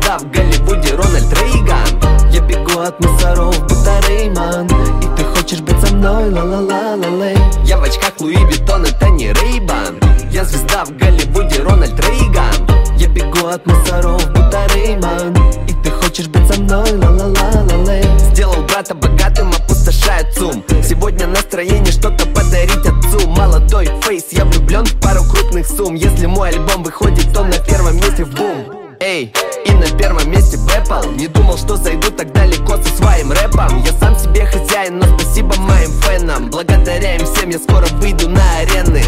звезда в Голливуде, Рональд Рейган. Я бегу от мусоров, будто Рейман, и ты хочешь быть со мной, ла-ла-ла-ла-лей. Я в очках Луи Виттон, это не Рейбан. Я звезда в Голливуде, Рональд Рейган. Я бегу от мусоров, будто Рейман, и ты хочешь быть со мной, ла-ла-ла-ла-лей. Сделал брата богатым, опустошает ЦУМ. Сегодня настроение что-то подарить отцу. Молодой фейс, я влюблен в пару крупных сумм. Если мой альбом выходит, то на первом месте в бум. Эй, и на первом месте в Apple. Не думал, что зайду так далеко со своим рэпом. Я сам себе хозяин, но спасибо моим фенам. Благодаря им всем я скоро выйду на арены.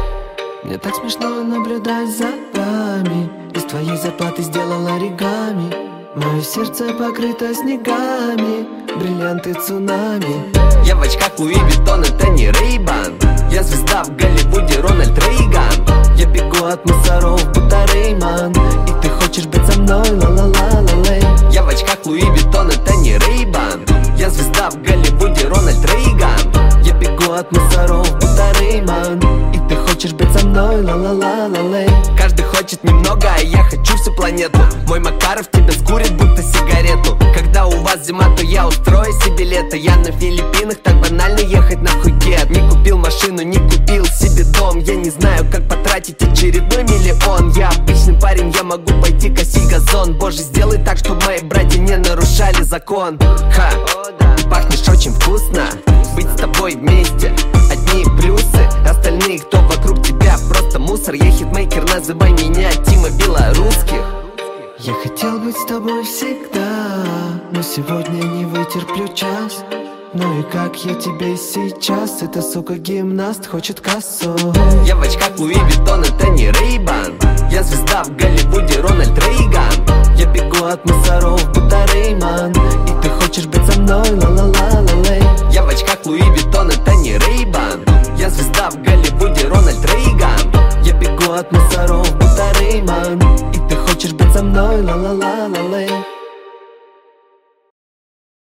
Мне так смешно наблюдать за вами. Из твоей зарплаты сделал оригами. Мое сердце покрыто снегами, бриллианты цунами. Я в очках Луи Виттон, это не Рейбан. Я звезда в Голливуде, Рональд Рейган. Я бегу от мусоров, будто Рейман, и ты хочешь быть со мной, ла-ла-ла-ла-лей. Я в очках Луи Виттон, это не Рейбан. Я звезда в Голливуде, Рональд Рейган. Я бегу от мусоров, будто Рейман, и ты хочешь быть со мной, ла-ла-ла-ла-лей. Каждый хочет немного, а я хочу всю планету. Мой Макаров тебя скурит, будто сигарету. Когда у вас зима, то я устрою себе лето. Я на Филиппинах, так банально ехать на Пхукет. Не купил машину, не купил себе дом. Я не знаю, как потратить очередной миллион. Я обычный парень, я могу пойти косить газон. Боже, сделай так, чтобы мои братья не нарушали закон. Ха, ты пахнешь очень вкусно. Быть с тобой вместе одни плюсы, остальные, кто вокруг тебя, просто мусор. Я хитмейкер, называй меня Тима Белорусских. Я хотел быть с тобой всегда, но сегодня не вытерплю час. Ну и как я тебе сейчас? Эта сука гимнаст хочет кассу. Я в очках Луи Виттон, это не Рейбан. Я звезда в Голливуде, Рональд Рейган. Я бегу от мусоров, будто Рейбан.